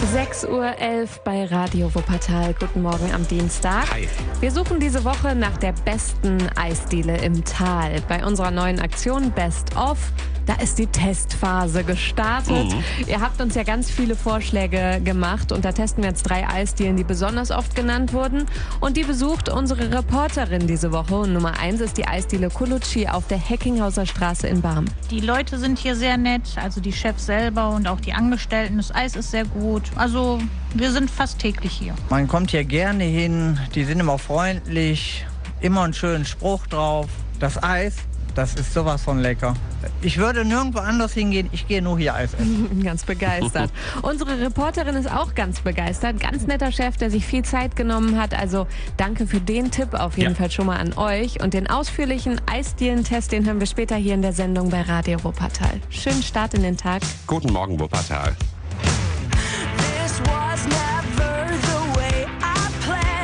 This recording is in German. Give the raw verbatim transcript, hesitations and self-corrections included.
sechs Uhr elf bei Radio Wuppertal. Guten Morgen am Dienstag. Hi. Wir suchen diese Woche nach der besten Eisdiele im Tal. Bei unserer neuen Aktion Best of, da ist die Testphase gestartet. Mhm. Ihr habt uns ja ganz viele Vorschläge gemacht und da testen wir jetzt drei Eisdielen, die besonders oft genannt wurden. Und die besucht unsere Reporterin diese Woche. Und Nummer eins ist die Eisdiele Colucci auf der Heckinghauser Straße in Barm. Die Leute sind hier sehr nett, also die Chefs selber und auch die Angestellten. Das Eis ist sehr gut. Also wir sind fast täglich hier. Man kommt hier gerne hin, die sind immer freundlich, immer einen schönen Spruch drauf. Das Eis, das ist sowas von lecker. Ich würde nirgendwo anders hingehen, ich gehe nur hier Eis essen. Ganz begeistert. Unsere Reporterin ist auch ganz begeistert. Ganz netter Chef, der sich viel Zeit genommen hat. Also danke für den Tipp auf jeden Ja. Fall schon mal an euch. Und den ausführlichen Eisdielen-Test, den hören wir später hier in der Sendung bei Radio Wuppertal. Schönen Start in den Tag. Guten Morgen, Wuppertal.